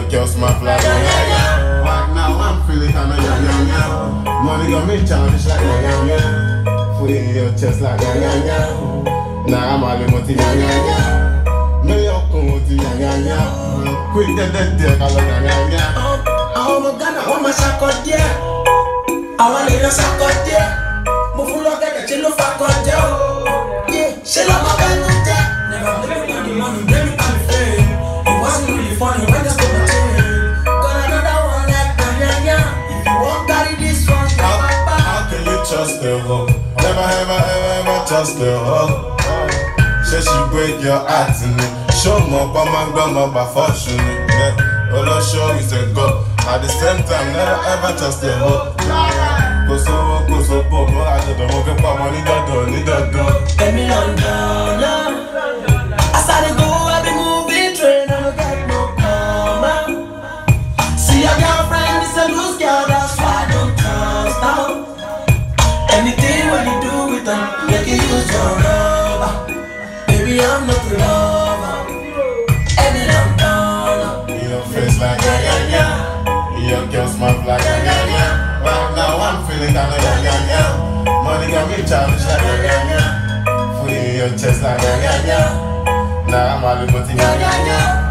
Your girl smile like yeah. Right now I'm feeling kinda young. Money got me childish like young. Foot in your chest like young. Now I'm all in moti young. Me yo kumoti young. Quick dead call young. Oh my God, I want my shot there. I want to shot there. Move look at the chill of a yeah, she love my band. Never living on the money, blame it on the fame. It wasn't really funny when I spoke my chain. Got another one like Danyanya. If you won't carry this one, how can you trust the hoe? Never ever trust the hoe. Say she break your heart in it. Show more by fortune. Yeah, all I show is a go. At the same time, never ever trust the hoe. Cause so poor, I don't know if money don't. Get me on down. I started go, I be moving train, I don't get no karma. See your girlfriend is a loose girl, that's why I don't trust her. Anything when you do with her, make you use your rubber. Baby, I'm not the lover. And then I'm down. In your face like yeah. In your girl smile like yeah. Right now I'm feeling kinda young. Money got me childish like young. Foot in your chest like young. Now I'm all in moti young.